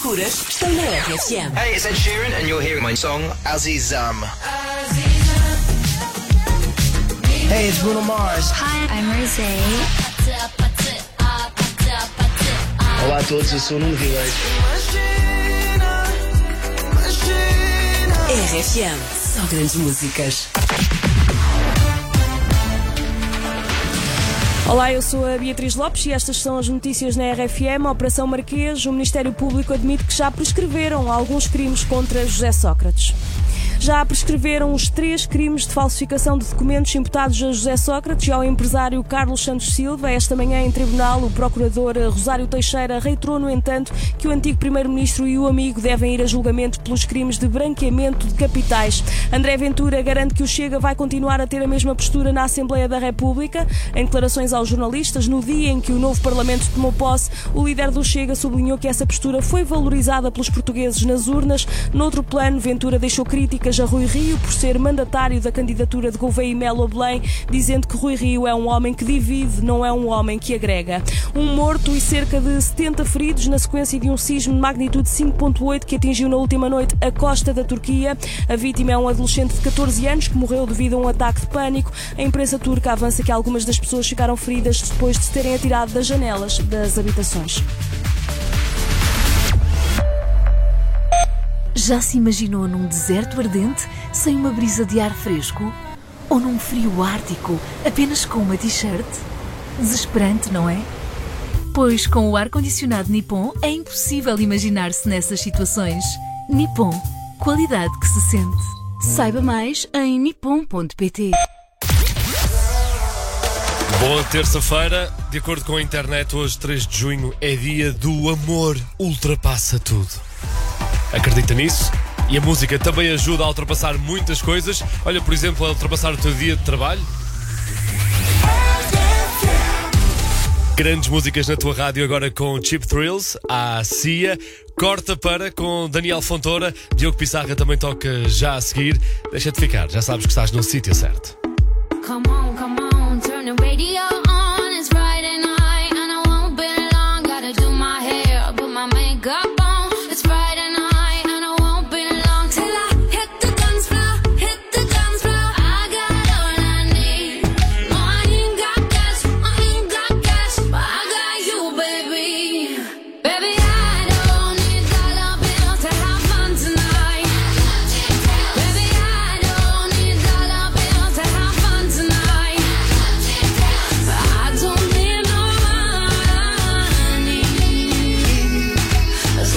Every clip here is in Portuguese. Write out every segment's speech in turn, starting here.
escuras estão na RFM. Hey, it's Ed Sheeran and you're hearing my song Azizam. Hey, it's Bruno Mars. Hi, I'm Rosé. Olá a todos, eu sou o Nuno Vileiros. RFM, só grandes músicas. Olá, eu sou a Beatriz Lopes e estas são as notícias na RFM. A Operação Marquês, o Ministério Público admite que já prescreveram alguns crimes contra José Sócrates. Já prescreveram os 3 crimes de falsificação de documentos imputados a José Sócrates e ao empresário Carlos Santos Silva. Esta manhã, em tribunal, o procurador Rosário Teixeira reiterou, no entanto, que o antigo primeiro-ministro e o amigo devem ir a julgamento pelos crimes de branqueamento de capitais. André Ventura garante que o Chega vai continuar a ter a mesma postura na Assembleia da República. Em declarações aos jornalistas, no dia em que o novo Parlamento tomou posse, o líder do Chega sublinhou que essa postura foi valorizada pelos portugueses nas urnas. Noutro plano, Ventura deixou críticas a Rui Rio por ser mandatário da candidatura de Gouveia e Melo a Belém, dizendo que Rui Rio é um homem que divide, não é um homem que agrega. Um morto e cerca de 70 feridos na sequência de um sismo de magnitude 5.8 que atingiu na última noite a costa da Turquia. A vítima é um adolescente de 14 anos que morreu devido a um ataque de pânico. A imprensa turca avança que algumas das pessoas ficaram feridas depois de se terem atirado das janelas das habitações. Já se imaginou num deserto ardente, sem uma brisa de ar fresco? Ou num frio ártico, apenas com uma t-shirt? Desesperante, não é? Pois com o ar-condicionado Nippon é impossível imaginar-se nessas situações. Nippon, qualidade que se sente. Saiba mais em nippon.pt. Boa terça-feira. De acordo com a internet, hoje, 3 de junho, é dia do amor ultrapassa tudo. Acredita nisso? E a música também ajuda a ultrapassar muitas coisas. Olha, por exemplo, a ultrapassar o teu dia de trabalho. Grandes músicas na tua rádio agora com Cheap Thrills, a Cia. Corta para com Daniel Fontoura. Diogo Pissarra também toca já a seguir. Deixa-te ficar, já sabes que estás no sítio certo. Come on, turn the radio on. It's Friday night and I won't be long. Gotta do my hair, put my makeup on. It's Friday night and I won't be long till I hit the dance floor, hit the dance floor. I got all I need. No, I ain't got cash, but I got you, baby. Baby, I don't need dollar bills to have fun tonight. Baby, I don't need dollar bills to have fun tonight. I don't need no money, as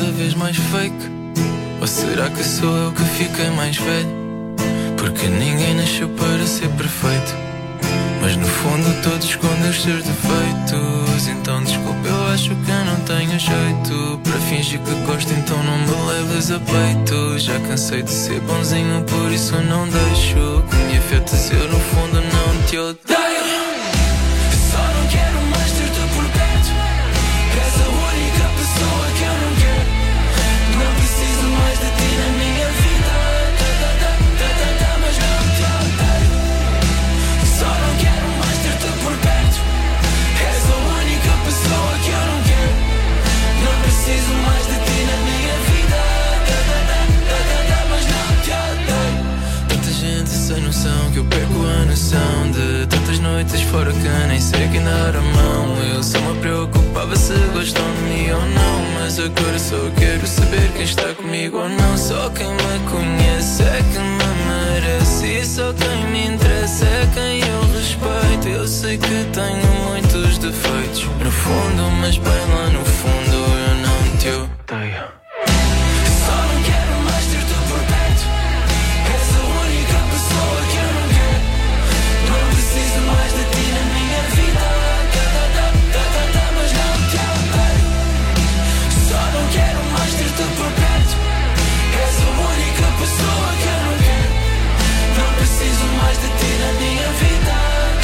cada vez mais fake? Ou será que sou eu que fiquei mais velho? Porque ninguém nasceu para ser perfeito, mas no fundo todos escondem os seus defeitos. Então desculpa, eu acho que eu não tenho jeito para fingir que gosto, então não me leves a peito. Já cansei de ser bonzinho, por isso não deixo que me afetes, eu no fundo não te odeio. Só não quero mais ter-te por perto, és a única pessoa que eu não quero. Não preciso mais de ti na minha vida, mas não te odeio. Só não quero mais ter-te por perto, és a única pessoa que eu não quero. Não preciso mais de ti na minha vida, mas não te odeio. Tanta gente sem noção que eu perco a noção de tantas noites fora que nem sei quem dar a mão. Eu só me preocupava se gostam de mim ou não, mas agora só quero saber quem está comigo ou não. Só quem me conhece é que me merece, e só quem me interessa é quem eu respeito. Eu sei que tenho muitos defeitos no fundo, mas bem lá no fundo eu não te odeio. Só não quero mais ter-te por perto, és a única pessoa que eu não quero. Não preciso mais de ti na minha vida, mas não te odeio. Só não quero mais ter-te por perto, és a única pessoa que eu não quero. Não preciso mais de ti na minha vida,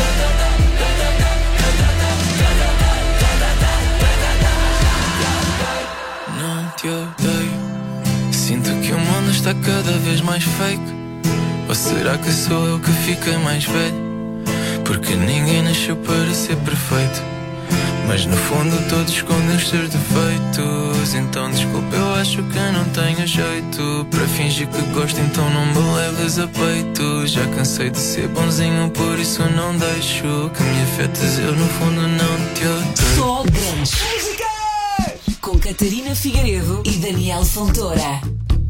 não te odeio. Sinto que o mundo está cada vez mais fake. Ou será que sou eu que fiquei mais velho? Porque ninguém nasceu para ser perfeito, mas no fundo todos escondem os seus defeitos. Então desculpa, eu acho que não tenho jeito para fingir que gosto, então não me leves a peito. Já cansei de ser bonzinho, por isso não deixo que me afetes, eu no fundo não te odeio. Só grandes. Com Catarina Figueiredo e Daniel Fontoura.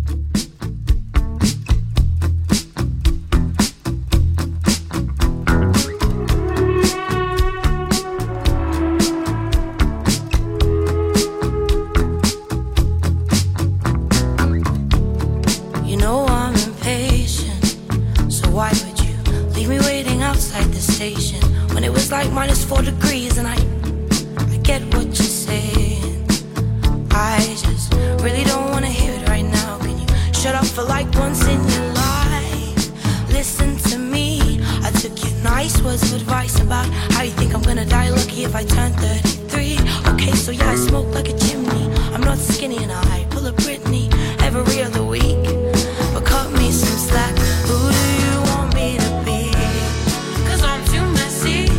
Like -4 degrees, and I get what you're saying. I just really don't wanna hear it right now. Can you shut up for like once in your life? Listen to me, I took your nice words of advice about how you think I'm gonna die lucky if I turn 33. Okay, so yeah, I smoke like a chimney. I'm not skinny and I pull a Britney every other week. But cut me some slack, who do you want me to be? 'Cause I'm too messy,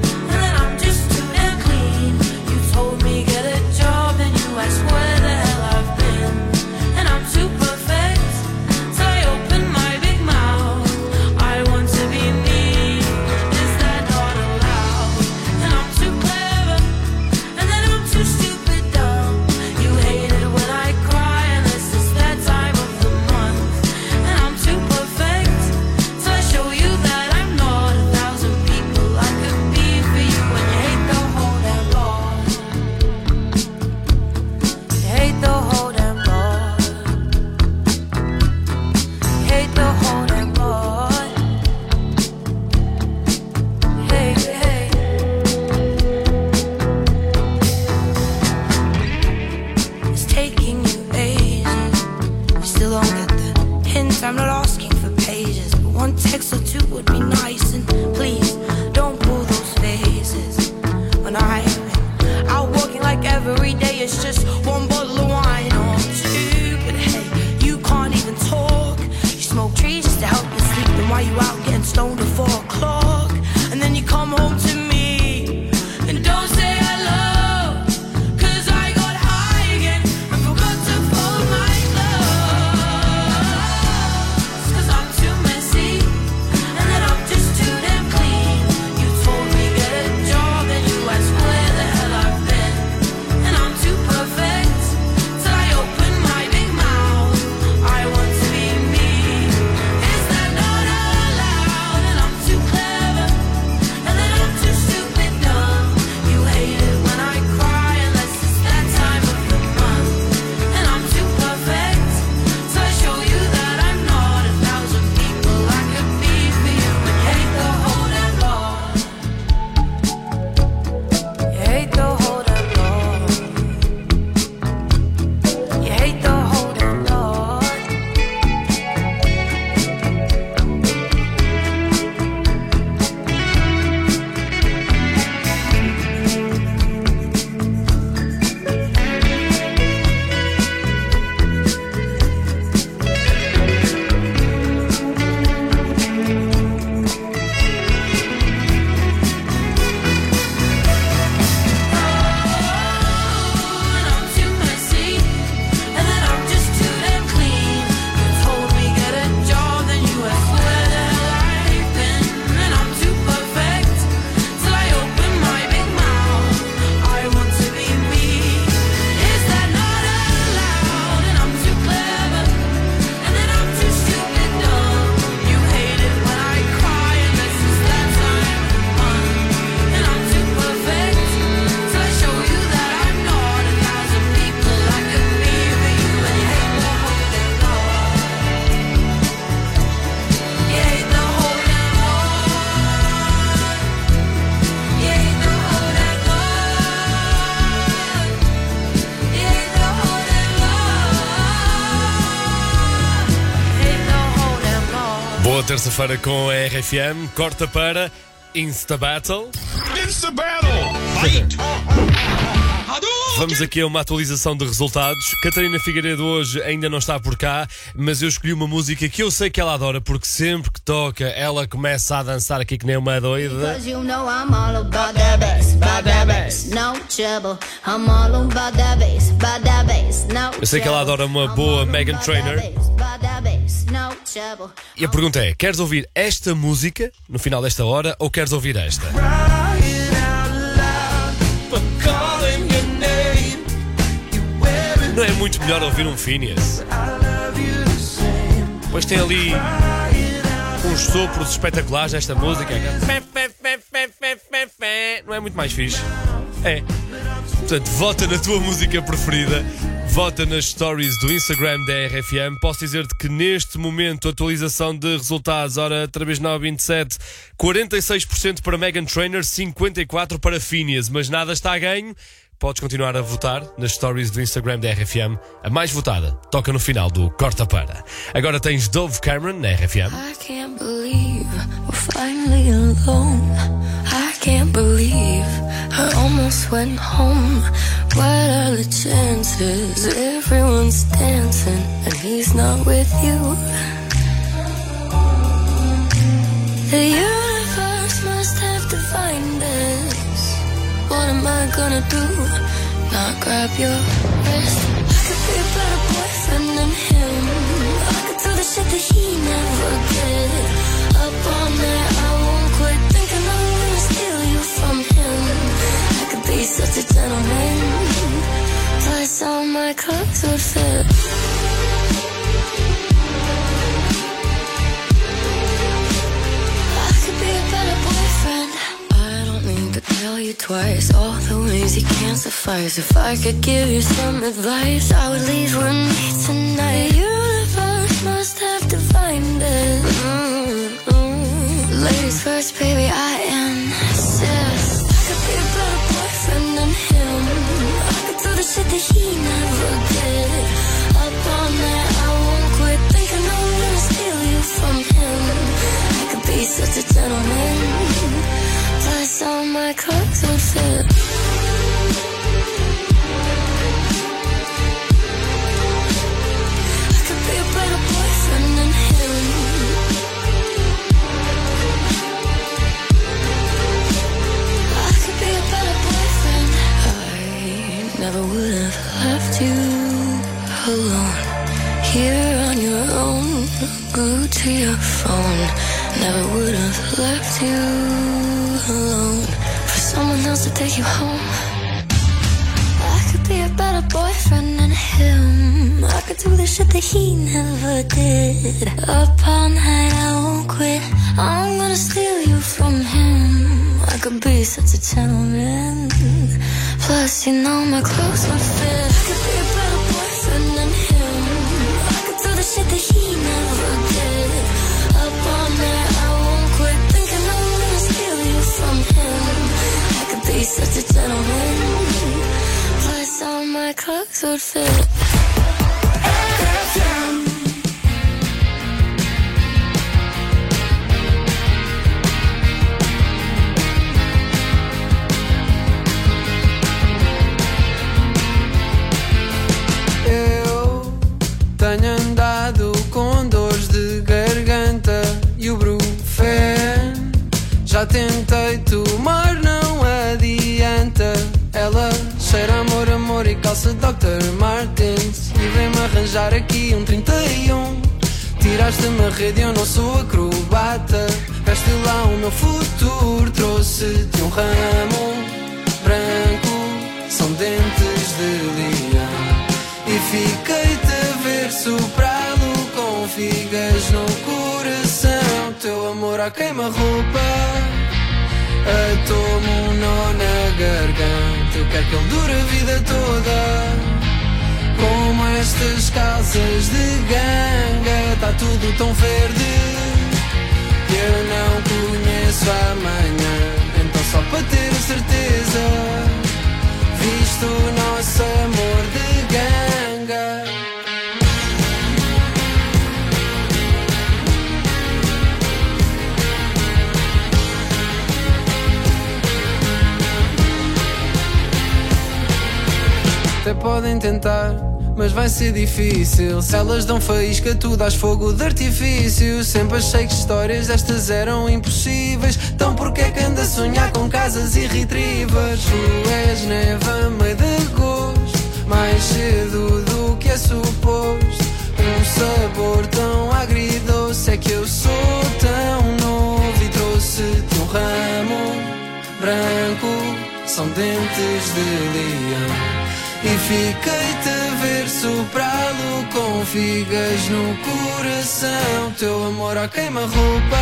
get a job and you ask where the hell I've been. And I'm too perfect, so I open my big mouth. I want to be me, is that not allowed? And I'm too clever, and then I'm too stupid dumb. You hate it when I cry, and this is that time of the month. And I'm too perfect, so I show you that I'm not 1,000 people I could be for you. When you hate the whole damn lot, hate the whole damn lot, hate the whole damn lot, hate, hate. It's taking you ages, you still don't get the hint. I'm not asking for pages, but one text or two would be nice. And please, don't pull those faces when I'm out walking like every day it's just one bottle of wine or two. But hey, you can't even talk. You smoke trees just to help you sleep. Then why you out getting stoned at 4 o'clock? And then you come home to me and don't say hello, 'cause I got high again and forgot to fold my clothes. 'Cause I'm too messy, and then I'm just too damn clean. You told me get a job and you asked where the hell I've been. And I'm too perfect, till I open my big mouth. I want to be me, is that not allowed? And I'm too clever, and then I'm too terça-feira com a RFM. Corta para Insta Battle. Insta Battle! Fight! Vamos aqui a uma atualização de resultados. Catarina Figueiredo hoje ainda não está por cá, mas eu escolhi uma música que eu sei que ela adora, porque sempre que toca ela começa a dançar aqui que nem uma doida. Eu sei que ela adora uma boa Meghan Trainor. E a pergunta é, queres ouvir esta música no final desta hora ou queres ouvir esta? Não é muito melhor ouvir um Phineas? Pois tem ali uns sopros espetaculares esta música. Não é muito mais fixe? É. Portanto, vota na tua música preferida. Vota nas stories do Instagram da RFM. Posso dizer-te que neste momento, atualização de resultados, ora, 3927, 46% para Meghan Trainor, 54% para Phineas, mas nada está a ganho. Podes continuar a votar nas stories do Instagram da RFM. A mais votada toca no final do Corta Para. Agora tens Dove Cameron na RFM. I can't believe we're finally alone. I can't believe I almost went home. What are the chances? Everyone's dancing and he's not with you. The universe must have defined us. What am I gonna do? Not grab your wrist. I could be a better boyfriend than him. I could do the shit that he never did. Up all night, I won't quit thinking I'm gonna steal you from him. I could be such a gentleman. Plus all my clothes would fit. I could be a better boyfriend. I don't need to tell you twice all the ways you can't suffice. If I could give you some advice, I would leave with me tonight. The universe must have defined it. Ladies first, baby, I insist. I could be a better boyfriend than him. I could do the shit that he never did. Up all night, I won't quit thinking I'm gonna steal you from him. I could be such a gentleman. Plus all my clothes would fit. I could be a better boyfriend than him. I could be a better boyfriend. I never would have left you alone. Here on your own, glued to your phone. Never would have left you alone for someone else to take you home. I could be a better boyfriend than him. I could do the shit that he never did. Up all night, I won't quit. I'm gonna steal you from him. I could be such a gentleman. Plus, you know my clothes would fit. I could be a better boyfriend than him. I could do the shit that he never did. Up all night, I won't quit thinking I'm gonna steal you from him. I could be such a gentleman. Plus all my clothes would fit. Eu tenho andado com dores de garganta e o Brufen. Já tentei tomar, não adianta. Ela cheira amor, amor e calça Dr. Martens. E vem-me arranjar aqui um 31. Tiraste-me a rede, eu não sou acrobata. Veste lá o meu futuro. Trouxe-te um ramo branco, são dentes de leão. E fiquei-te a ver soprado com figas no coração. Teu amor à queima-roupa atou-me um nó na garganta. Eu quero que ele dure a vida toda. Como estas calças de ganga, tá tudo tão verde. Eu não conheço amanhã, então só para ter a certeza, visto o nosso amor de ganga. podem tentar, mas vai ser difícil. Se elas dão faísca, tu dás fogo de artifício. Sempre achei que histórias destas eram impossíveis. Então porquê é que anda a sonhar com casas e retrievers? Tu és neve a meio de agosto, mais cedo do que é suposto. Um sabor tão agridoce, é que eu sou tão novo e trouxe-te um ramo branco, são dentes de leão. E fiquei-te a ver soprá-lo com figas no coração. Teu amor a queima-roupa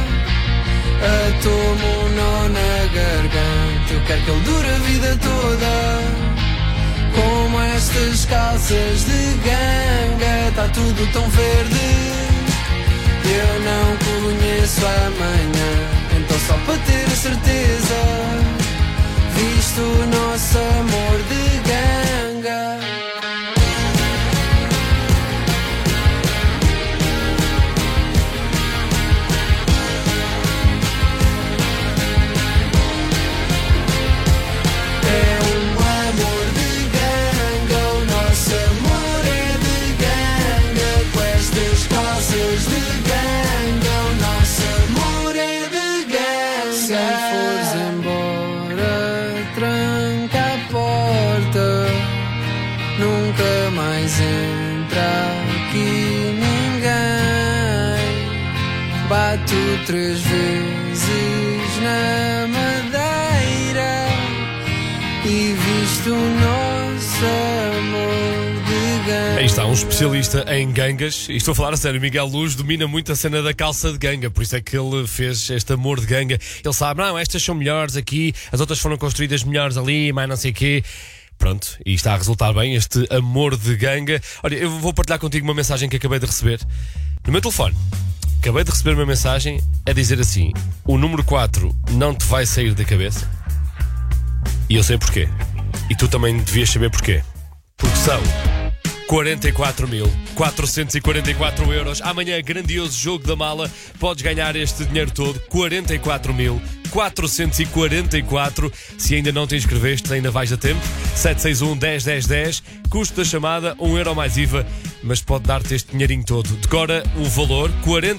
atoma um nó na garganta. Eu quero que ele dure a vida toda, como estas calças de ganga. Tá tudo tão verde, eu não conheço amanhã. Então só para ter a certeza, visto o nosso amor de ganga. É um amor de ganga, o nosso amor é de ganga. Com estas calças de ganga, o nosso amor é de ganga. Se fores embora, tranca a porta, nunca mais entra aqui ninguém. Bato 3 vezes na madeira e visto o nosso amor de ganga. Aí está, um especialista em gangas. E estou a falar a sério, Miguel Luz domina muito a cena da calça de ganga. Por isso é que ele fez este amor de ganga. Ele sabe, não, estas são melhores aqui, as outras foram construídas melhores ali, mais não sei o quê. Pronto, e está a resultar bem este amor de ganga. Olha, eu vou partilhar contigo uma mensagem que acabei de receber no meu telefone. Acabei de receber uma mensagem a dizer assim: o número 4 não te vai sair da cabeça. E eu sei porquê. E tu também devias saber porquê. Porque são 44.444 euros. Amanhã, grandioso jogo da mala. Podes ganhar este dinheiro todo. 44.444. Se ainda não te inscreveste, ainda vais a tempo. 761 10 10 10. Custo da chamada, 1 euro mais IVA. Mas pode dar-te este dinheirinho todo. Decora o valor,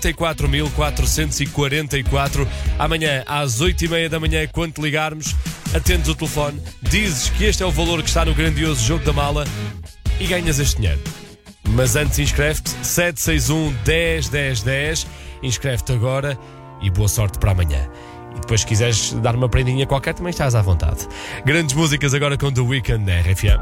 44.444. Amanhã, às 8h30 da manhã, quando te ligarmos, atendes o telefone, dizes que este é o valor que está no grandioso jogo da mala e ganhas este dinheiro. Mas antes inscreve-te, 761 10 10 10. Inscreve-te agora e boa sorte para amanhã. E depois, se quiseres dar uma prendinha qualquer, também estás à vontade. Grandes músicas agora com The Weeknd na RFM.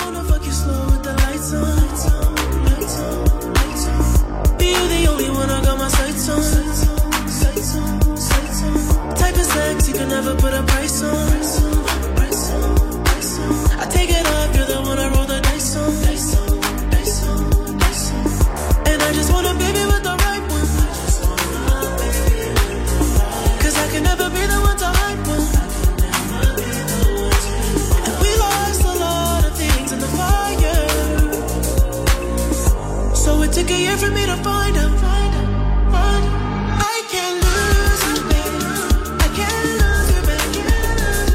Took a year for me to find her. I can't lose you, babe. I can't lose you, babe.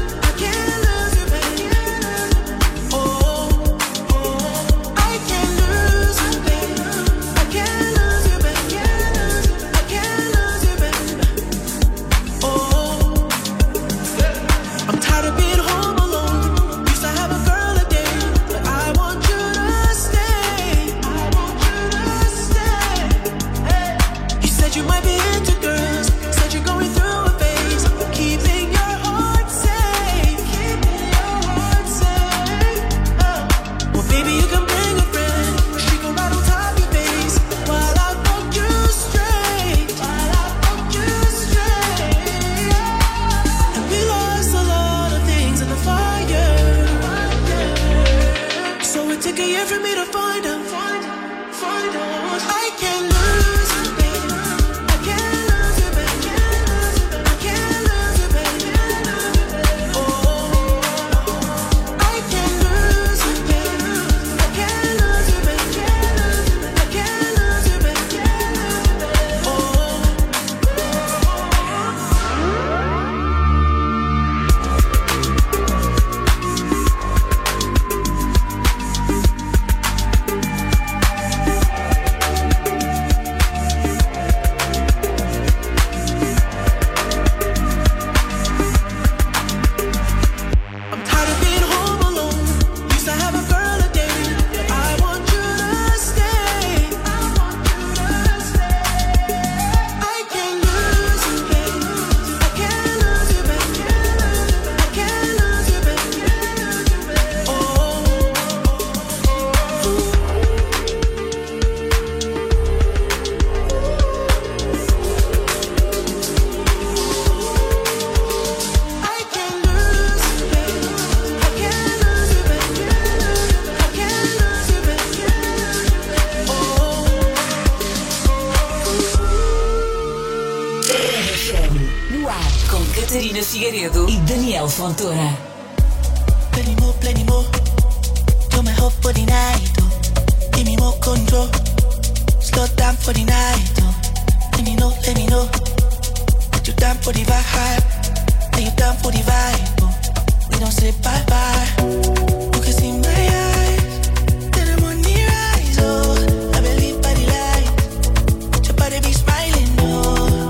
RFM, no ar, com Catarina Figueiredo e Daniel Fontoura. Plenty more. Do my hope for the night, oh. Give me more control. Slow down for the night, oh. Let me know. You down for the vibe? Are you down for the vibe, oh? We don't say bye-bye. You can see my eyes, then I'm on the rise, oh. I believe by the light, your body be smiling, oh.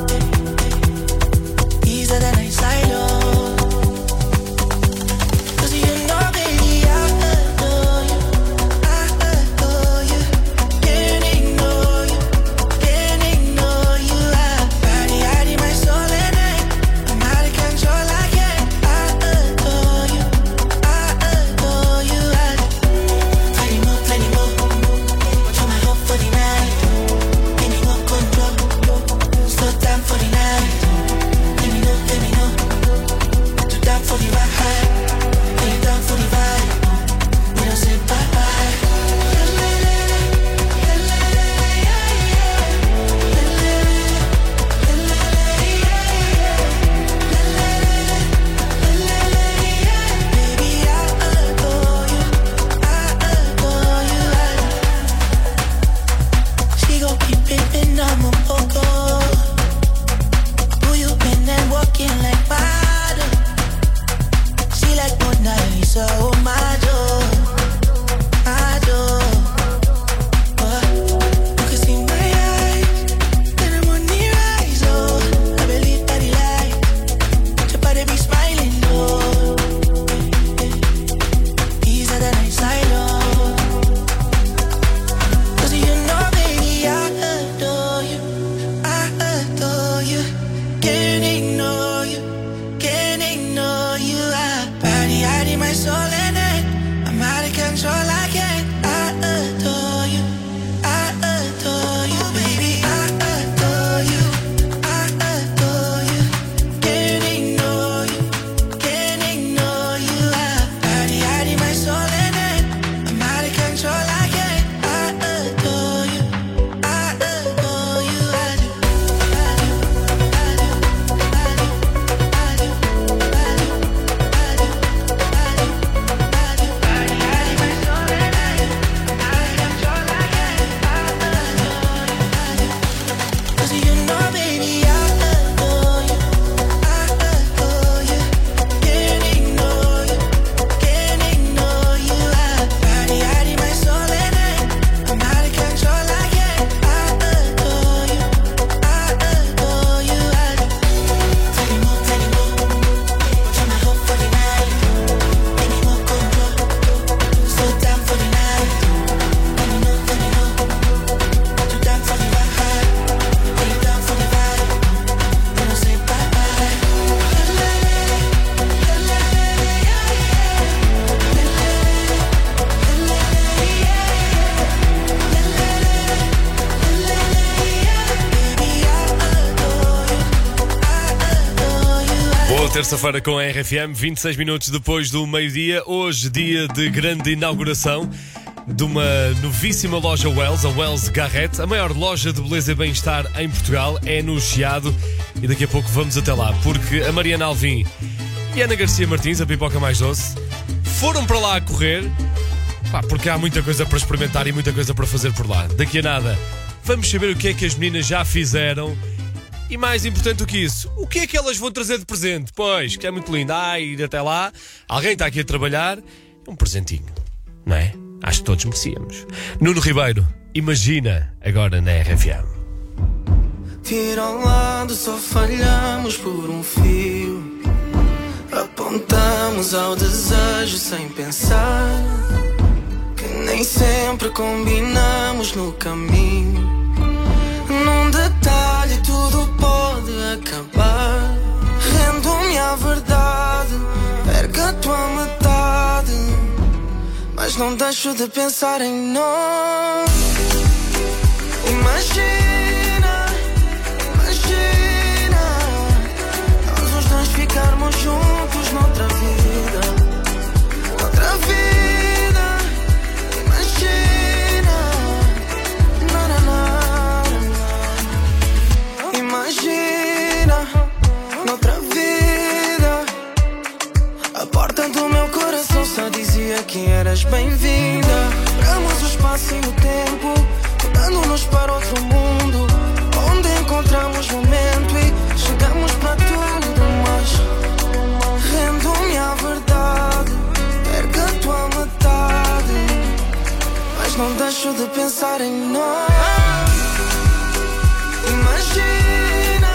Easier than I slide, oh. Terça-feira com a RFM, 26 minutos depois do meio-dia. Hoje, dia de grande inauguração de uma novíssima loja Wells, a Wells Garrett, a maior loja de beleza e bem-estar em Portugal. É no Chiado e daqui a pouco vamos até lá, porque a Mariana Alvim e a Ana Garcia Martins, a pipoca mais doce, foram para lá a correr, porque há muita coisa para experimentar e muita coisa para fazer por lá. Daqui a nada vamos saber o que é que as meninas já fizeram. E mais importante do que isso, o que é que elas vão trazer de presente? Pois, que é muito lindo. Ir até lá, alguém está aqui a trabalhar, é um presentinho, não é? Acho que todos merecíamos. Nuno Ribeiro, Imagina, agora na RFM. Tira ao lado, só falhamos por um fio. Apontamos ao desejo sem pensar, que nem sempre combinamos no caminho. Num detalhe tudo pode acabar. Rendo-me à verdade, perco a tua metade, mas não deixo de pensar em nós. Imagina, imagina, nós os dois ficarmos juntos noutra vida, noutra vida. Imagina, na, na, na, na. Imagina eras bem-vinda. Paramos o espaço e o tempo, mudando-nos para outro mundo, onde encontramos momento e chegamos para tudo. Mas rendo-me à verdade, perca a tua metade, mas não deixo de pensar em nós. Imagina,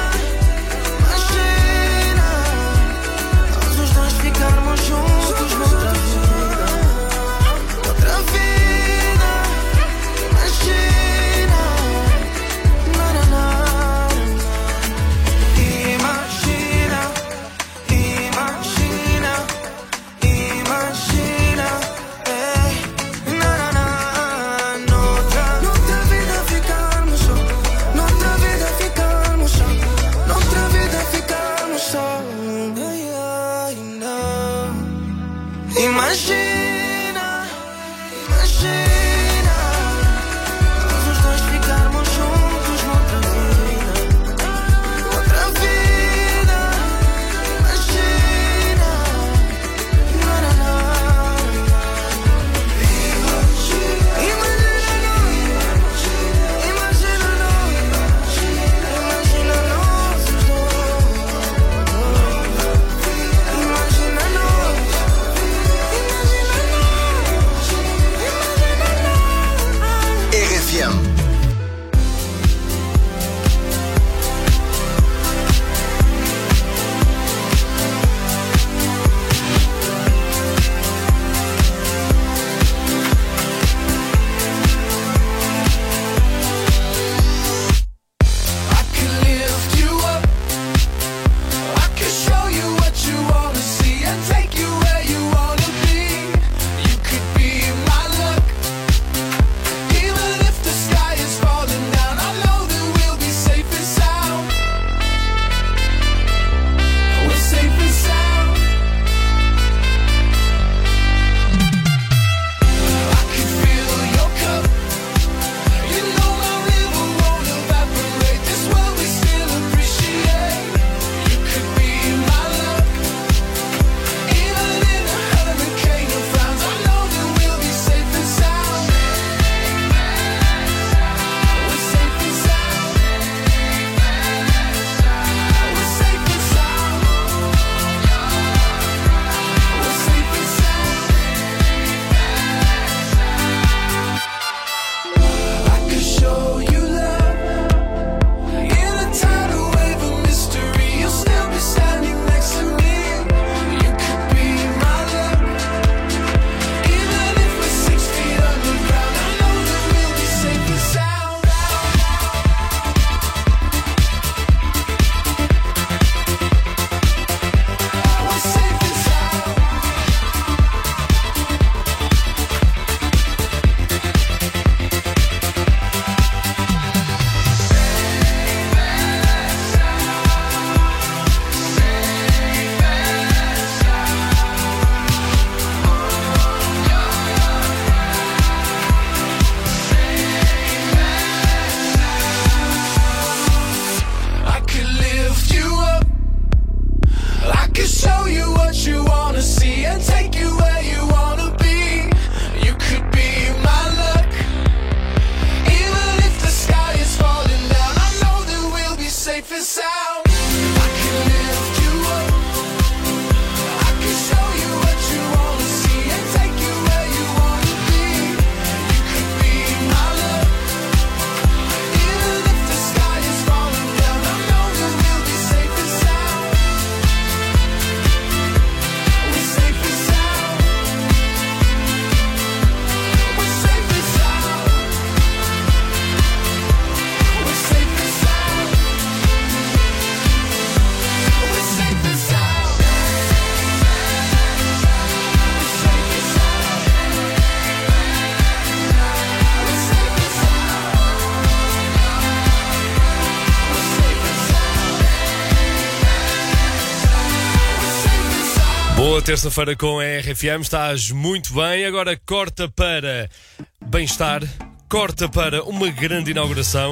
nós os dois ficarmos juntos noutra vida. Outra vida, imagina, noutra vida ficarmos só, noutra vida ficarmos só, noutra vida ficarmos só. Imagina, nós os dois ficarmos juntos noutra vida. Outra vida, imagina, RFM. Boa terça-feira com a RFM, estás muito bem. Agora corta para bem-estar, corta para uma grande inauguração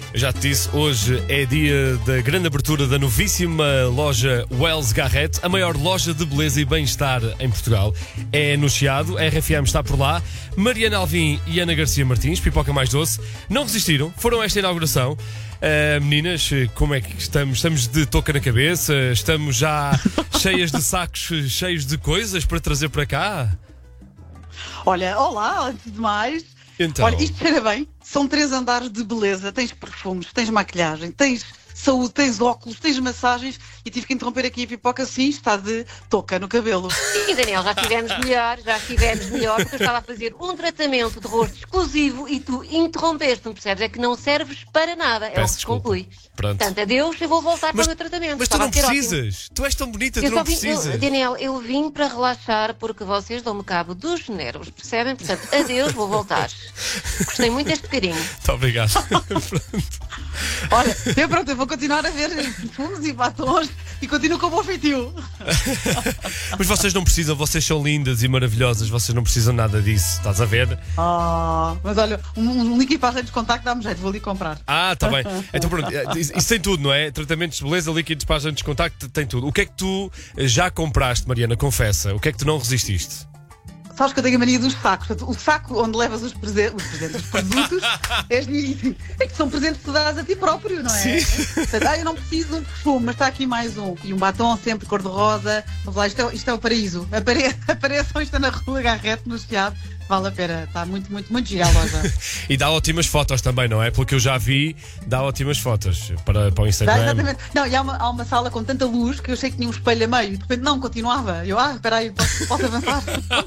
Já te disse, hoje é dia da grande abertura da novíssima loja Wells Garrett, a maior loja de beleza e bem-estar em Portugal. É no Chiado, a RFM está por lá. Mariana Alvim e Ana Garcia Martins, Pipoca Mais Doce, não resistiram, foram a esta inauguração. Meninas, como é que estamos? Estamos de touca na cabeça? Estamos já cheias de sacos cheios de coisas para trazer para cá? Olha, olá, antes de mais. Então. Olha, isto cheira bem. São 3 andares de beleza. Tens perfumes, tens maquilhagem, tens saúde, tens óculos, tens massagens. E tive que interromper aqui a Pipoca, sim, está de touca no cabelo. E Daniel, já estivemos melhor, porque eu estava a fazer um tratamento de rosto exclusivo e tu interrompeste-me, percebes? É que não serves para nada, é o que se conclui. Pronto. Portanto, adeus, eu vou voltar para o meu tratamento. Mas tu não precisas, tu és tão bonita, tu não precisas. Daniel, eu vim para relaxar porque vocês dão-me cabo dos nervos, percebem? Portanto, adeus, vou voltar. Gostei muito deste bocadinho. Muito obrigado. Olha, eu vou continuar a ver perfumes e batons e continuo com o bom feitio. Mas vocês não precisam, vocês são lindas e maravilhosas, vocês não precisam nada disso, estás a ver? Mas olha, um link para a rede de contacto dá-me jeito, vou ali comprar. Está bem. Então pronto, isso tem tudo, não é? Tratamentos de beleza, líquidos para agentes de contacto, tem tudo. O que é que tu já compraste, Mariana? Confessa. O que é que tu não resististe? Sabes que eu tenho a mania dos sacos. O saco onde levas os produtos, é que são presentes que tu dás a ti próprio, não é? Sim. Portanto, eu não preciso de um perfume, mas está aqui mais um. E um batom sempre cor-de-rosa. Isto é o paraíso. Apareçam isto na Rua Garrett, no Chiado. Vale a pena, está muito, muito, muito gira a loja. E dá ótimas fotos também, não é? Pelo que eu já vi, dá ótimas fotos para o Instagram. Dá, exatamente. Não, e há uma sala com tanta luz que eu achei que tinha um espelho a meio e de repente não, continuava. Eu, espera aí, posso avançar?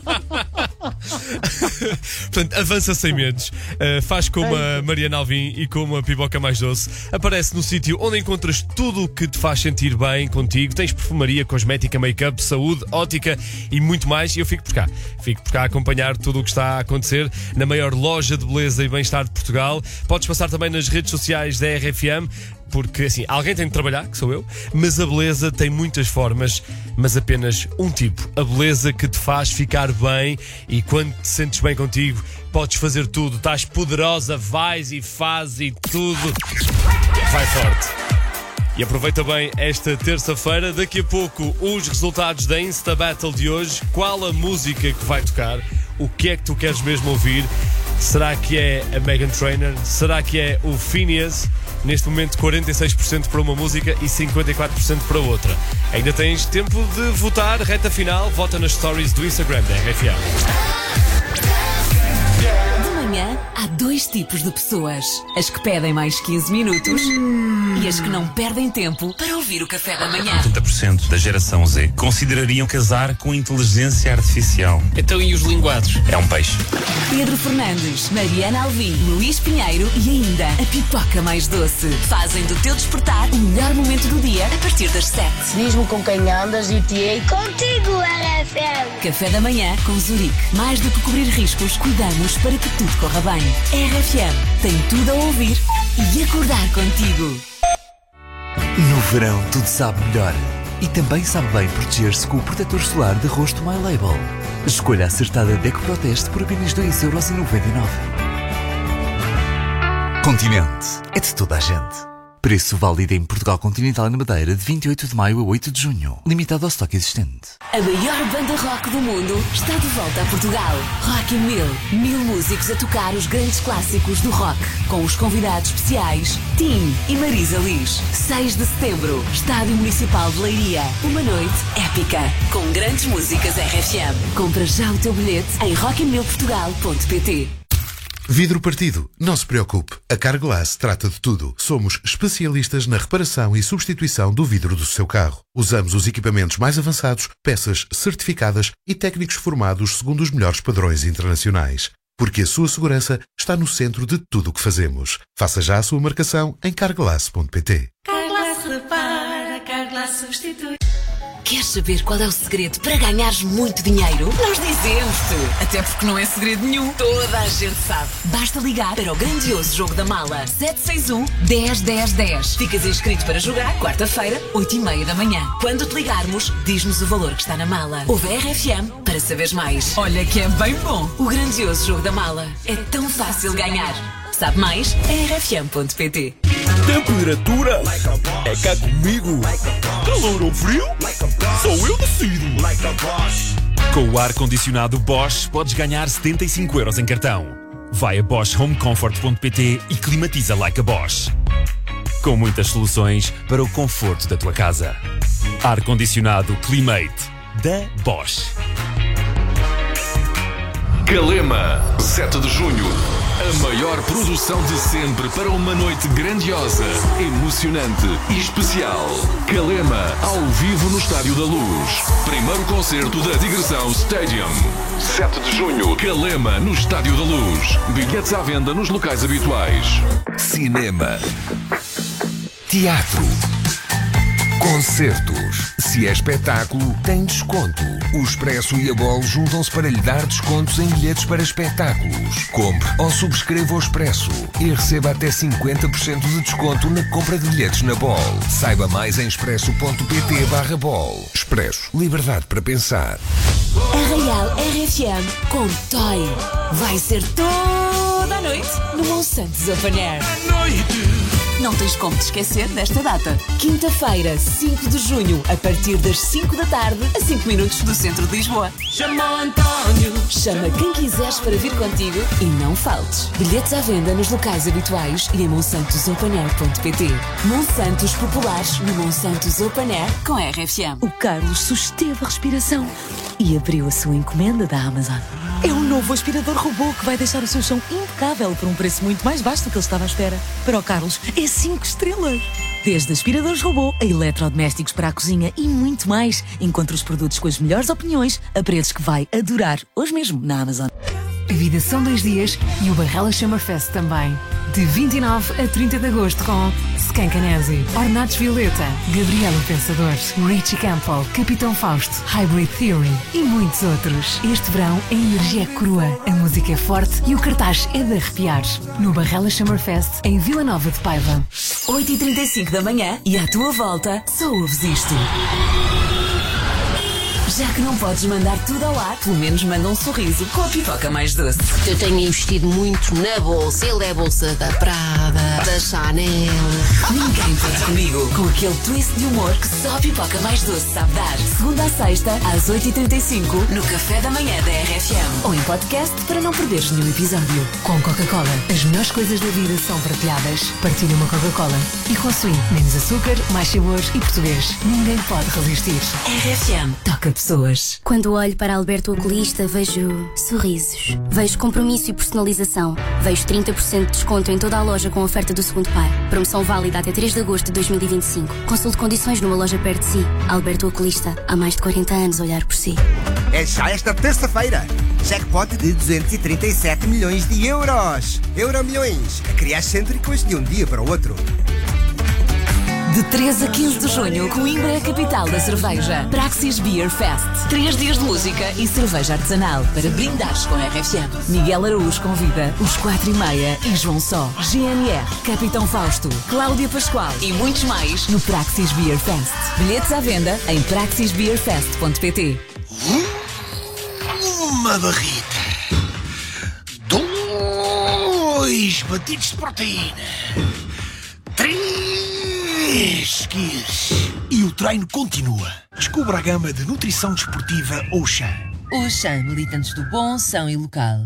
Portanto, avança sem medos. Faz como a Mariana Alvim e como a Pipoca Mais Doce. Aparece no sítio onde encontras tudo o que te faz sentir bem contigo. Tens perfumaria, cosmética, make-up, saúde, ótica e muito mais. E eu fico por cá. Fico por cá a acompanhar tudo o que está a acontecer na maior loja de beleza e bem-estar de Portugal. Podes passar também nas redes sociais da RFM, porque assim, alguém tem de trabalhar, que sou eu, mas a beleza tem muitas formas, mas apenas um tipo. A beleza que te faz ficar bem, e quando te sentes bem contigo, podes fazer tudo. Estás poderosa, vais e fazes e tudo. Vai forte. E aproveita bem esta terça-feira. Daqui a pouco os resultados da Insta Battle de hoje. Qual a música que vai tocar? O que é que tu queres mesmo ouvir? Será que é a Meghan Trainor? Será que é o Phineas? Neste momento 46% para uma música e 54% para outra. Ainda tens tempo de votar. Reta final, vota nas stories do Instagram da RFM. Há 2 tipos de pessoas: as que pedem mais 15 minutos e as que não perdem tempo para ouvir o café da manhã. 80% da geração Z considerariam casar com inteligência artificial. Então e os linguados? É um peixe. Pedro Fernandes, Mariana Alvim, Luís Pinheiro e ainda a Pipoca Mais Doce fazem do teu despertar o melhor momento do dia a partir das 7. Diz-me com quem andas e te ei contigo, RFM. Café da manhã com Zurique. Mais do que cobrir riscos, cuidamos para que tudo corra bem. RFM tem tudo a ouvir e acordar contigo. No verão tudo sabe melhor. E também sabe bem proteger-se com o protetor solar de rosto My Label. Escolha a acertada Deco Proteste por apenas 2,99€. Continente é de toda a gente. Preço válido em Portugal Continental e na Madeira de 28 de maio a 8 de junho. Limitado ao estoque existente. A maior banda rock do mundo está de volta a Portugal. Rock in Rio. 1000 músicos a tocar os grandes clássicos do rock. Com os convidados especiais Tim e Marisa Liz. 6 de setembro. Estádio Municipal de Leiria. Uma noite épica. Com grandes músicas RFM. Compra já o teu bilhete em rockinrioportugal.pt. Vidro partido, não se preocupe. A Carglass trata de tudo. Somos especialistas na reparação e substituição do vidro do seu carro. Usamos os equipamentos mais avançados, peças certificadas e técnicos formados segundo os melhores padrões internacionais. Porque a sua segurança está no centro de tudo o que fazemos. Faça já a sua marcação em carglass.pt. Carglass repara, Carglass substitui. Queres saber qual é o segredo para ganhares muito dinheiro? Nós dizemos-te! Até porque não é segredo nenhum. Toda a gente sabe. Basta ligar para o grandioso jogo da mala. 761-10-10-10. Ficas inscrito para jogar quarta-feira, 8h30 da manhã. Quando te ligarmos, diz-nos o valor que está na mala. Ouve a RFM para saberes mais. Olha que é bem bom. O grandioso jogo da mala. É tão fácil ganhar. Sabe mais? É rfm.pt. Temperatura é cá comigo. Calor ou frio, sou eu decido. Com o ar-condicionado Bosch, podes ganhar 75 € em cartão. Vai a boschhomecomfort.pt e climatiza like a Bosch. Com muitas soluções para o conforto da tua casa. Ar-condicionado Climate, da Bosch. Calema, 7 de junho. A maior produção de sempre para uma noite grandiosa, emocionante e especial. Calema, ao vivo no Estádio da Luz. Primeiro concerto da Digressão Stadium. 7 de junho, Calema, no Estádio da Luz. Bilhetes à venda nos locais habituais. Cinema. Teatro. Concertos. Se é espetáculo, tem desconto. O Expresso e a Bol juntam-se para lhe dar descontos em bilhetes para espetáculos. Compre ou subscreva o Expresso e receba até 50% de desconto na compra de bilhetes na Bol. Saiba mais em expresso.pt/Bol. Expresso. Liberdade para pensar. Arraial RFM com Toy. Vai ser toda a noite no Monsantos Open Air. Não tens como te esquecer desta data. Quinta-feira, 5 de junho, a partir das 5 da tarde, a 5 minutos do centro de Lisboa. Chama o António. Chama quem quiseres para vir contigo e não faltes. Bilhetes à venda nos locais habituais e em monsantosopenair.pt. Monsantos Populares no Monsantos Open Air com a RFM. O Carlos susteve a respiração e abriu a sua encomenda da Amazon. É um novo aspirador robô que vai deixar o seu chão impecável por um preço muito mais baixo do que ele estava à espera. Para o Carlos, é 5 estrelas. Desde aspiradores robô a eletrodomésticos para a cozinha e muito mais. Encontre os produtos com as melhores opiniões a preços que vai adorar hoje mesmo na Amazon. A vida são 2 dias e o Barrela Summerfest também. De 29 a 30 de agosto com Skankanese, Ornatos Violeta, Gabriela Pensador, Richie Campbell, Capitão Fausto, Hybrid Theory e muitos outros. Este verão a energia é crua, a música é forte e o cartaz é de arrepiar. No Barrela Summerfest em Vila Nova de Paiva. 8h35 da manhã e à tua volta só ouves isto. Já que não podes mandar tudo ao ar, pelo menos manda um sorriso com a pipoca mais doce. Eu tenho investido muito na bolsa. Ele é a bolsa da Prada, da Chanel. Ninguém pode comigo. Com aquele twist de humor que só a pipoca mais doce sabe dar. Segunda a sexta, às 8h35, no Café da Manhã da RFM. Ou em podcast para não perderes nenhum episódio. Com Coca-Cola, as melhores coisas da vida são partilhadas. Partilha uma Coca-Cola e consumi menos açúcar, mais sabor e português. Ninguém pode resistir. RFM. Toca pessoas. Quando olho para Alberto Oculista, vejo sorrisos. Vejo compromisso e personalização. Vejo 30% de desconto em toda a loja com a oferta do segundo par. Promoção válida até 3 de agosto de 2025. Consulte condições numa loja perto de si. Alberto Oculista, há mais de 40 anos a olhar por si. É já esta terça-feira. Jackpot de 237 milhões de euros. Euromilhões. A criar cêntricos de um dia para o outro. De 13 a 15 de junho, Coimbra é a capital da cerveja. Praxis Beer Fest. 3 dias de música e cerveja artesanal para brindares com a RFM. Miguel Araújo convida os 4:30 e João Só, GNR, Capitão Fausto, Cláudia Pascoal e muitos mais no Praxis Beer Fest. Bilhetes à venda em praxisbeerfest.pt. Uma barrita. 2 batidos de proteína. 3 quilos. E o treino continua. Descubra a gama de nutrição desportiva Oxan. Oxan, militantes do bom, são e local.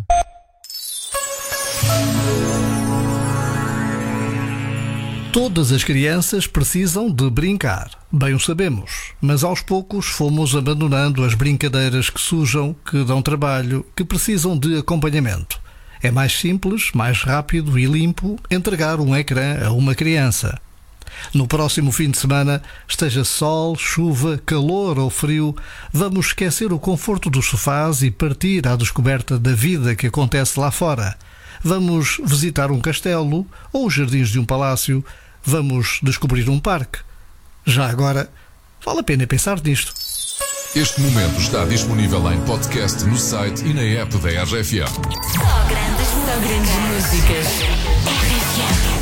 Todas as crianças precisam de brincar. Bem o sabemos, mas aos poucos fomos abandonando as brincadeiras que sujam, que dão trabalho, que precisam de acompanhamento. É mais simples, mais rápido e limpo entregar um ecrã a uma criança. No próximo fim de semana, esteja sol, chuva, calor ou frio, vamos esquecer o conforto dos sofás e partir à descoberta da vida que acontece lá fora. Vamos visitar um castelo ou os jardins de um palácio. Vamos descobrir um parque. Já agora, vale a pena pensar nisto. Este momento está disponível em podcast no site e na app da RFM. Só grandes músicas. RFM.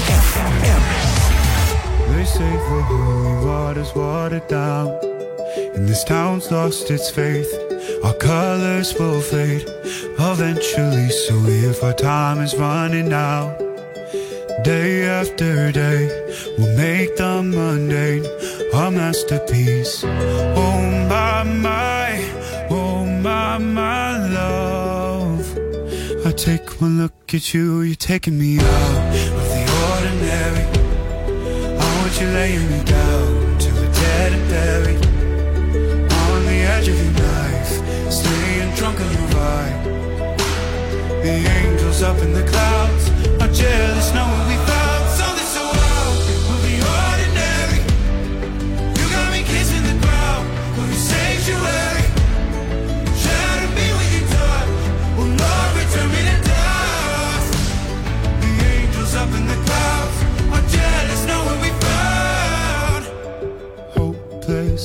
They say for holy water's watered down. and this town's lost its faith. Our colors will fade eventually, so if our time is running out, day after day, we'll make the mundane our masterpiece. Oh my, oh my love. I take one look at you, you're taking me out of the ordinary. I want you laying me down till we're dead and buried. On the edge of your knife, staying drunk on your vibe. The angels up in the clouds are jealous knowing we found something so wild. We'll be ordinary. You got me kissing the ground, we'll be sanctuary. Shadow me when you touch, will Lord return me to dust. The angels up in the clouds are jealous knowing we found hopeless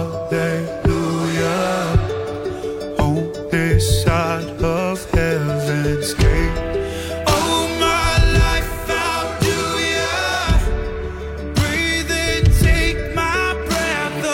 hallelujah on this side of heaven's gate. Oh my life, how do ya breathe and take my breath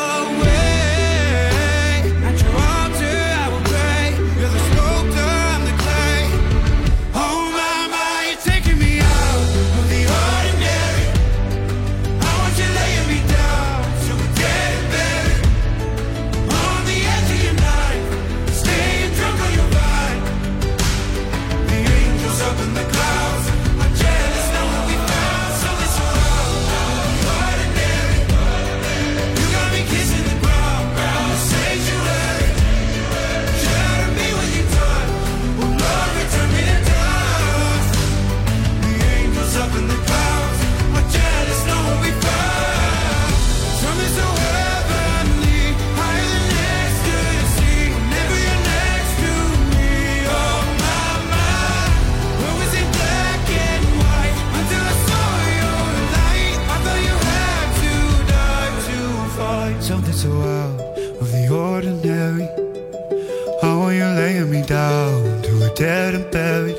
away? At your altar I will pray. You're the sculptor, I'm the clay. Oh my, you're taking me out of the ordinary. I want you laying me down till we're dead and buried. On the edge of your knife, staying drunk on your vine. The angels up in the clouds are jealous knowing we found something so wild. Ordinary. You got me kissing the ground, the sanctuary. Shadow me when you touch, will Lord return me to dust. The angels up in the clouds are jealous knowing we found something so heavenly, higher than ecstasy. Whenever you're next to me, oh my. Where was it black and white until I saw your light? I thought you had to die to fight something so out of the ordinary. How are you laying me down till we're dead and buried?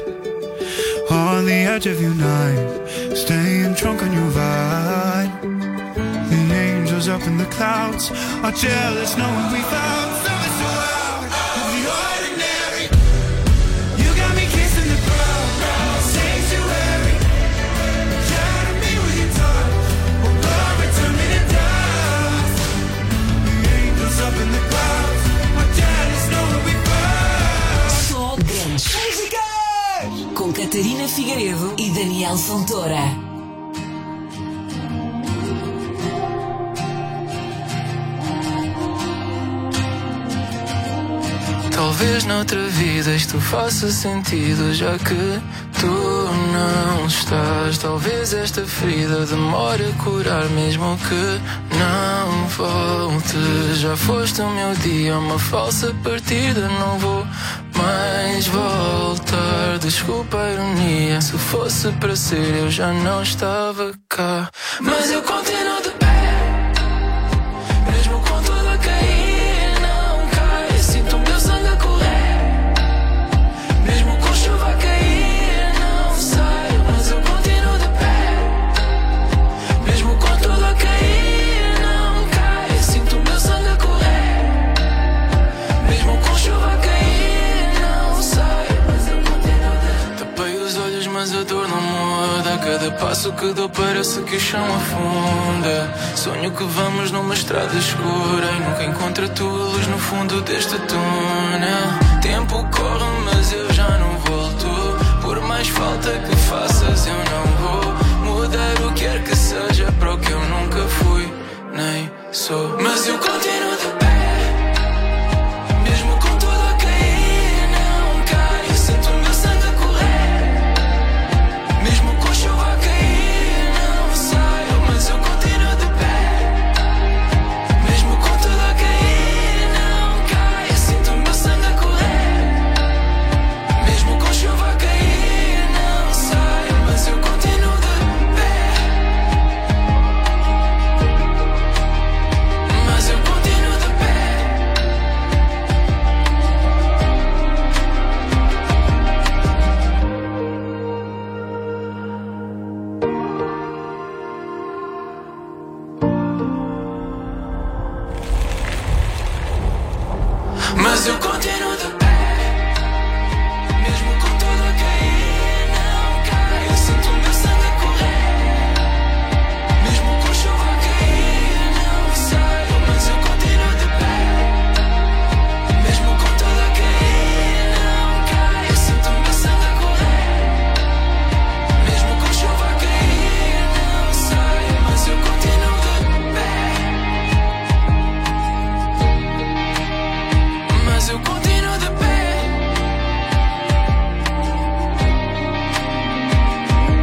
On the edge of your knife, staying drunk on your vine. The angels up in the clouds are jealous knowing we found something so out of the ordinary. You got me kissing the ground, sanctuary. Shadow me with your touch, oh Lord, return me to dust. The angels up in the clouds are jealous knowing we found. Só grandes. Com Catarina Figueiredo e Daniel Fontoura. Talvez noutra vida isto faça sentido, já que tu não estás. Talvez esta ferida demore a curar, mesmo que não volte. Já foste o meu dia, uma falsa partida, não vou mais voltar. Desculpa a ironia, se fosse para ser eu já não estava cá. Mas eu continuo de pé, mesmo com tudo a cair, não cai. Sinto o meu sangue a correr, mesmo com chuva a cair, não sai. Mas eu continuo de pé, mesmo com tudo a cair, não cai. Sinto o meu sangue a correr, mesmo com chuva a cair, não sai. Mas eu continuo de pé. Tapei os olhos mas a dor não muda. Cada passo que dou parece que o chão afunda. Sonho que vamos numa estrada escura e nunca encontro a tua luz no fundo deste túnel. Tempo corre mas eu já não volto. Por mais falta que faças eu não vou mudar o que quer que seja para o que eu nunca fui nem sou. Mas eu continuo de pé, mesmo com tudo a cair, não cai. Sinto o meu sangue a correr, mesmo com chuva a cair, não saio. Mas eu continuo de pé, mesmo com tudo a cair, não cai. Sinto o meu sangue a correr, mesmo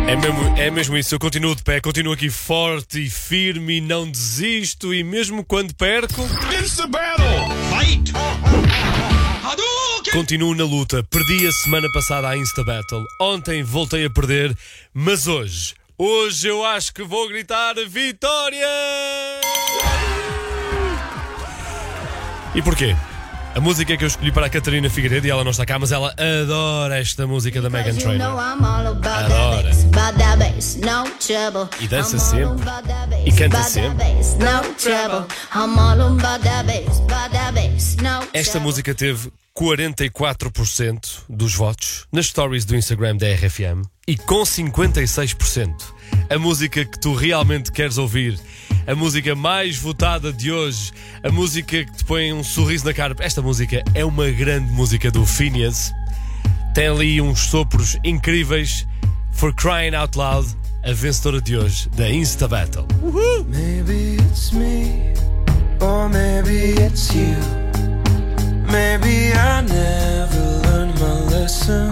É mesmo isso, eu continuo de pé, continuo aqui forte e firme e não desisto, e mesmo quando perco, continuo na luta. Perdi a semana passada a Insta Battle, ontem voltei a perder, mas hoje eu acho que vou gritar vitória! E porquê? A música que eu escolhi para a Catarina Figueiredo, e ela não está cá, mas ela adora esta música da Meghan Trainor. Adora. E dança sempre. E canta sempre. Esta música teve 44% dos votos nas stories do Instagram da RFM e com 56%. A música que tu realmente queres ouvir, a música mais votada de hoje, a música que te põe um sorriso na cara. Esta música é uma grande música do Phineas. Tem ali uns sopros incríveis. For Crying Out Loud, a vencedora de hoje da Insta Battle. Maybe it's me, or maybe it's you. Maybe I never learned my lesson.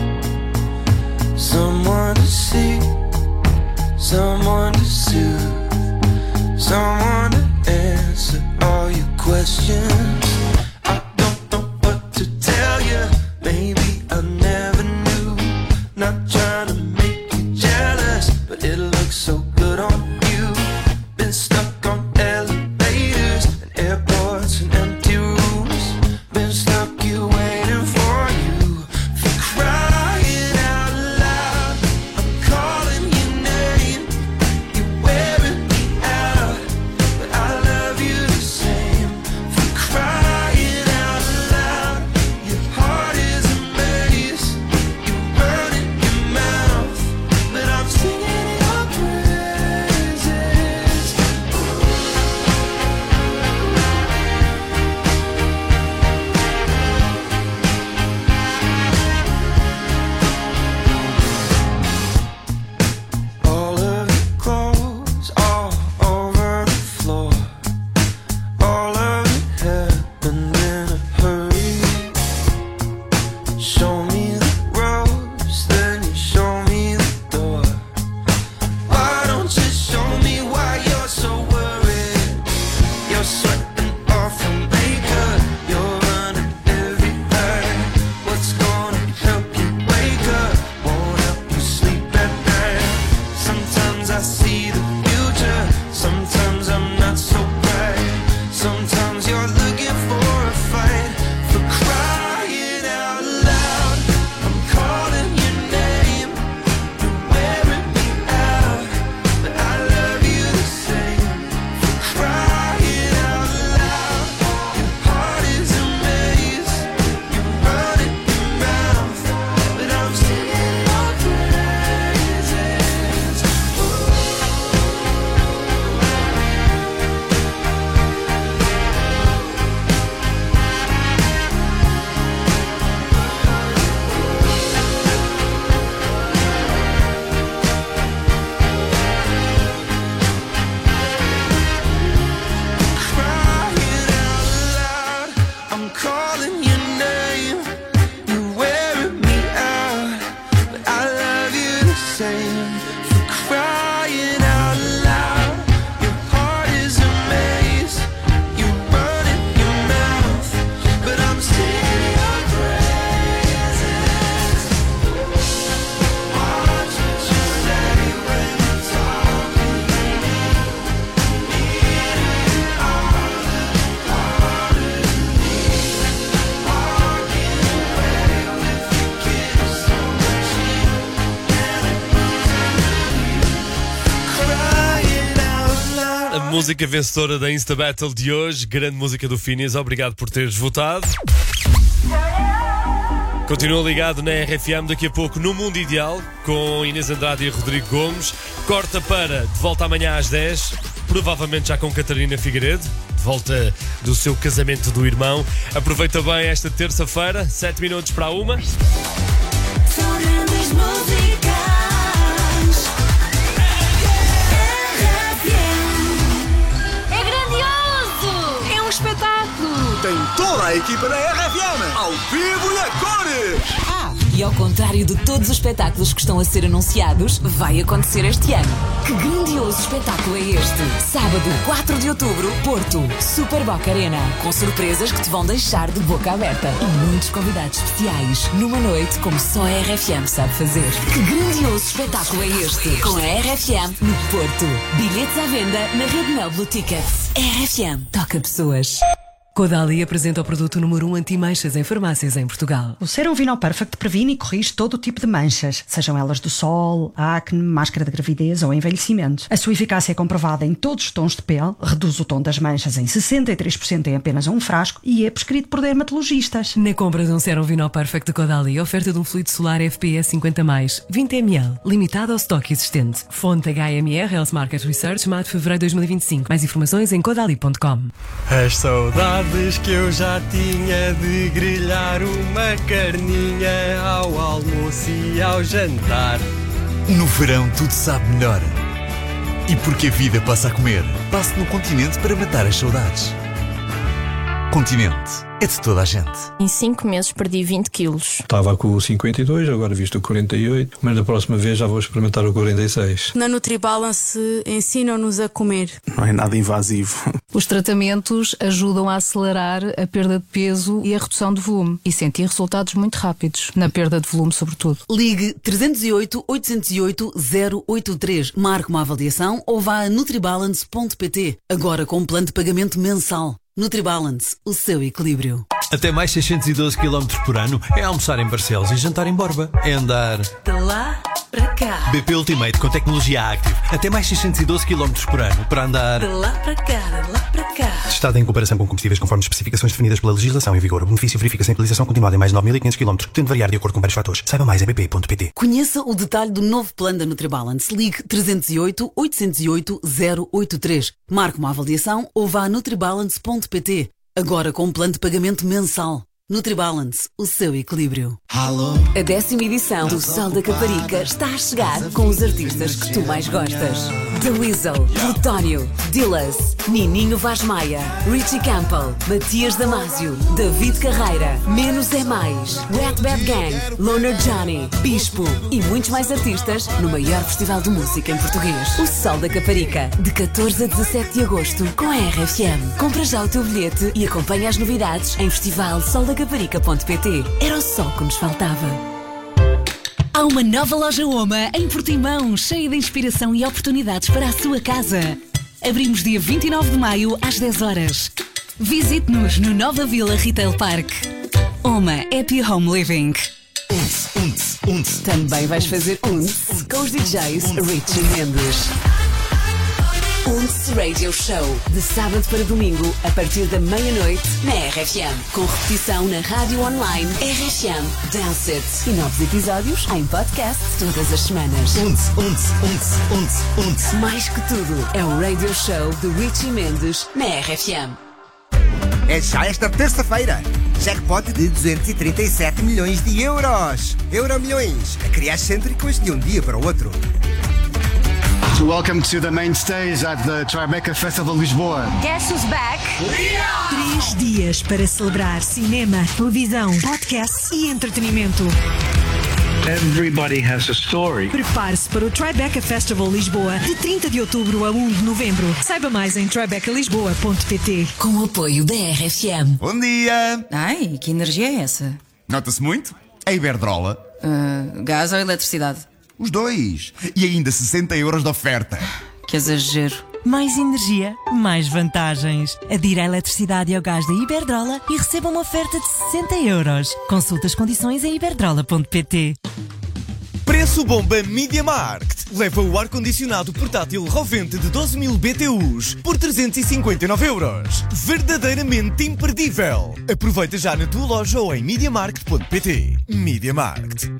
Someone to see, someone to soothe, someone to answer all your questions. I don't know what to tell you. Maybe I never knew. Not trying to make you jealous, but it looks so good on you. Been stuck on elevators and airports and empty rooms. Been stuck here waiting for you. For crying out loud, I'm calling your name. You're wearing me out, but I love you the same. For crying out loud, your heart is a maze. You run in your mouth, but I'm singing your praises. All of your clothes all over the floor. All of it happened in a hurry. Show me the ropes, then you show me the door. Why don't you show me why you're so worried? You're sweating off your makeup, you're running everywhere. What's gonna help you wake up? Won't help you sleep at night. Sometimes I see the future, sometimes I'm not so bright. Sometimes you're looking for a fight. For crying out loud, I'm calling your name. You're wearing me out, but I love you the same. For crying out loud, your heart is a maze. You run in your mouth, but I'm singing your praises. Crying out loud, I'm calling your name. You're wearing me out, but I love you the same. For crying out loud, your heart is a maze. You run in your mouth, but I'm singing your praises. Watch what you say when you're talking to me. A música vencedora da Insta Battle de hoje, grande música do Phineas, obrigado por teres votado. Continua ligado na RFM, daqui a pouco no Mundo Ideal, com Inês Andrade e Rodrigo Gomes. Corta para De Volta amanhã às 10, provavelmente já com Catarina Figueiredo, de volta do seu casamento do irmão. Aproveita bem esta terça-feira, 7 minutos para a 1. É grandioso! É um espetáculo! Tem toda a equipa da RFM, ao vivo e a cores! E ao contrário de todos os espetáculos que estão a ser anunciados, vai acontecer este ano. Que grandioso espetáculo é este? Sábado, 4 de outubro, Porto, Super Boca Arena. Com surpresas que te vão deixar de boca aberta. E muitos convidados especiais. Numa noite como só a RFM sabe fazer. Que grandioso espetáculo é este? Com a RFM no Porto. Bilhetes à venda na Rede Mel Blue Tickets. RFM toca pessoas. Caudalie apresenta o produto número 1 anti-manchas em farmácias em Portugal. O Serum Vinol Perfect previne e corrige todo o tipo de manchas, sejam elas do sol, acne, máscara de gravidez ou envelhecimento. A sua eficácia é comprovada em todos os tons de pele, reduz o tom das manchas em 63% em apenas um frasco e é prescrito por dermatologistas. Na compra de um Serum Vinol Perfect de Caudalie, oferta de um fluido solar FPS 50+, 20 ml, limitado ao estoque existente. Fonte HMR Health Market Research, maio de fevereiro de 2025. Mais informações em caudalie.com. As saudades que eu já tinha de grelhar uma carninha ao almoço e ao jantar. No verão tudo sabe melhor. E porque a vida passa a comer, passe no Continente para matar as saudades. Continente é de toda a gente. Em 5 meses perdi 20 quilos. Estava com o 52, agora visto o 48, mas da próxima vez já vou experimentar o 46. Na NutriBalance ensinam-nos a comer. Não é nada invasivo. Os tratamentos ajudam a acelerar a perda de peso e a redução de volume e sentir resultados muito rápidos, na perda de volume sobretudo. Ligue 308 808 083, marque uma avaliação ou vá a nutribalance.pt, agora com um plano de pagamento mensal. NutriBalance, o seu equilíbrio. Até mais 612 km por ano é almoçar em Barcelos e jantar em Borba. É andar de lá para cá. BP Ultimate com tecnologia Active. Até mais 612 km por ano para andar de lá para cá, de lá para cá. Testado em comparação com combustíveis conforme especificações definidas pela legislação em vigor. O benefício verifica-se em utilização continuada em mais de 9.500 km, podendo variar de acordo com vários fatores. Saiba mais em bp.pt. Conheça o detalhe do novo plano da NutriBalance. Ligue 308 808 083. Marque uma avaliação ou vá a nutribalance.pt, agora com um plano de pagamento mensal. NutriBalance, o seu equilíbrio. Hello. A 10ª edição do Sol da Caparica está a chegar com os artistas que tu mais gostas. The Weasel, Plutónio, Dillas, Nininho Vaz Maia, Richie Campbell, Matias Damasio, David Carreira, Menos é Mais, Wet Bad Gang, Loner Johnny, Bispo e muitos mais artistas no maior festival de música em português. O Sol da Caparica, de 14 a 17 de agosto, com a RFM. Compra já o teu bilhete e acompanha as novidades em festivalsoldacaparica.pt. Era o sol que nos faltava. Há uma nova loja Oma em Portimão, cheia de inspiração e oportunidades para a sua casa. Abrimos dia 29 de maio às 10 horas. Visite-nos no Nova Vila Retail Park. Oma Happy Home Living. Também vais fazer com os DJs Richie Mendes. Radio Show, de sábado para domingo, a partir da meia-noite, na RFM. Com repetição na rádio online RFM Dance It. E novos episódios em podcast todas as semanas. Mais que tudo, é o Radio Show de Richie Mendes na RFM. É já esta terça-feira. Jackpot de 237 milhões de euros. Euromilhões, a criar cêntricos de um dia para o outro. Welcome to the main stage at the Tribeca Festival Lisboa. Guess who's back? 3 dias para celebrar cinema, televisão, podcasts e entretenimento. Everybody has a story. Prepare-se para o Tribeca Festival Lisboa, de 30 de outubro a 1 de novembro. Saiba mais em tribecalisboa.pt. Com o apoio da RFM. Bom dia! Ai, que energia é essa? Nota-se muito? A Iberdrola. Gás ou eletricidade? Os dois. E ainda 60 euros de oferta. Que exagero. Mais energia, mais vantagens. Adira à eletricidade e ao gás da Iberdrola e receba uma oferta de 60 euros. Consulte as condições em iberdrola.pt. Preço bomba Media Markt. Leva o ar-condicionado portátil Rovente de 12.000 BTUs por 359 euros. Verdadeiramente imperdível. Aproveita já na tua loja ou em MediaMarkt.pt. Media Markt.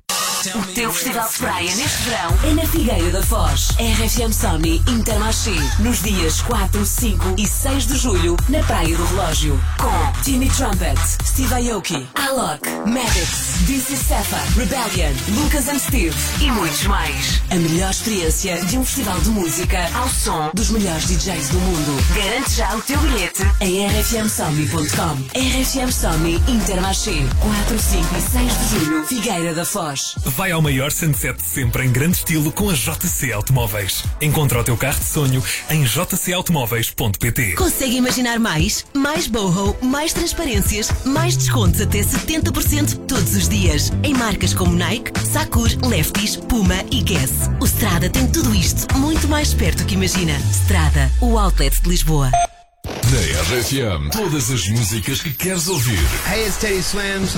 O teu festival de praia neste verão é na Figueira da Foz. RFM Somni Intermarché. Nos dias 4, 5 e 6 de julho, na Praia do Relógio. Com Timmy Trumpet, Steve Aoki, Alok, Maddox, DC Safa, Rebellion, Lucas and Steve e muitos mais. A melhor experiência de um festival de música ao som dos melhores DJs do mundo. Garante já o teu bilhete em rfmsomni.com. RFM Somni Intermarché. 4, 5 e 6 de julho, Figueira da Foz. Vai ao maior sunset de sempre em grande estilo com a JC Automóveis. Encontra o teu carro de sonho em jcautomóveis.pt. Consegue imaginar mais? Mais boho, mais transparências, mais descontos até 70% todos os dias. Em marcas como Nike, Sakur, Lefties, Puma e Guess. O Strada tem tudo isto muito mais perto que imagina. Strada, o outlet de Lisboa. Na RFM, todas as músicas que queres ouvir. Hey, it's Teddy Swims.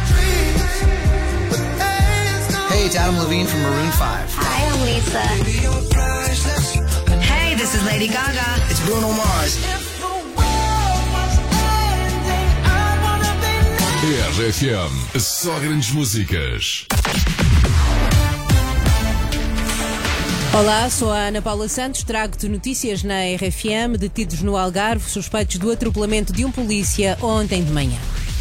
Hey, it's Adam Levine from Maroon 5. Hi, I'm Lisa. Hey, this is Lady Gaga. It's Bruno Mars. RFM, só grandes músicas. Olá, sou a Ana Paula Santos, trago-te notícias na RFM. Detidos no Algarve, suspeitos do atropelamento de um polícia ontem de manhã.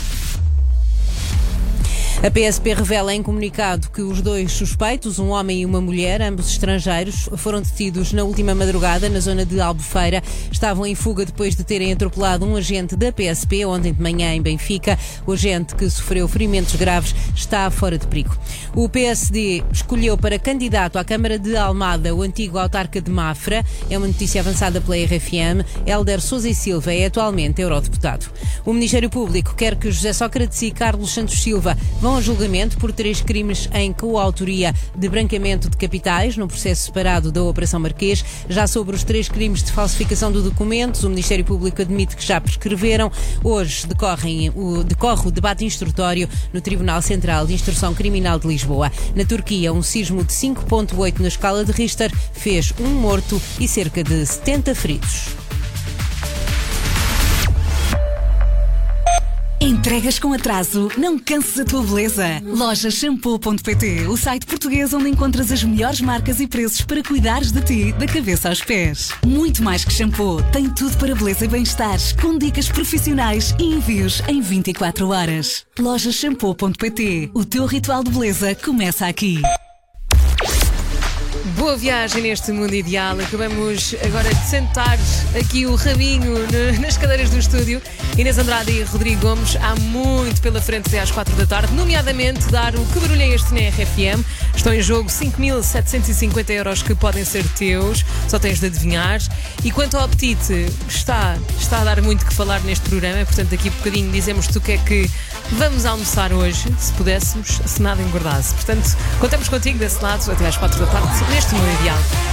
A PSP revela em comunicado que os dois suspeitos, um homem e uma mulher, ambos estrangeiros, foram detidos na última madrugada na zona de Albufeira. Estavam em fuga depois de terem atropelado um agente da PSP ontem de manhã em Benfica. O agente, que sofreu ferimentos graves, está fora de perigo. O PSD escolheu para candidato à Câmara de Almada o antigo autarca de Mafra. É uma notícia avançada pela RFM. Hélder Sousa e Silva é atualmente eurodeputado. O Ministério Público quer que José Sócrates e Carlos Santos Silva vão a julgamento por 3 crimes em coautoria de branqueamento de capitais no processo separado da Operação Marquês. Já sobre os 3 crimes de falsificação de documentos, o Ministério Público admite que já prescreveram. Hoje decorre o debate instrutório no Tribunal Central de Instrução Criminal de Lisboa. Na Turquia, um sismo de 5.8 na escala de Richter fez 1 morto e cerca de 70 feridos. Entregas com atraso? Não canses a tua beleza. Lojashampoo.pt, o site português onde encontras as melhores marcas e preços para cuidares de ti, da cabeça aos pés. Muito mais que shampoo, tem tudo para beleza e bem-estar, com dicas profissionais e envios em 24 horas. Lojashampoo.pt, o teu ritual de beleza começa aqui. Boa viagem neste mundo ideal. Acabamos agora de sentar aqui o rabinho nas cadeiras do estúdio. Inês Andrade e Rodrigo Gomes, há muito pela frente até às 4 da tarde, nomeadamente dar o que barulho é este na RFM. Estão em jogo 5.750 euros que podem ser teus, só tens de adivinhar. E quanto ao apetite, está a dar muito que falar neste programa, portanto daqui a bocadinho dizemos-te o que é que vamos almoçar hoje, se pudéssemos, se nada engordasse. Portanto, contamos contigo desse lado até às 4 da tarde, neste mundo ideal.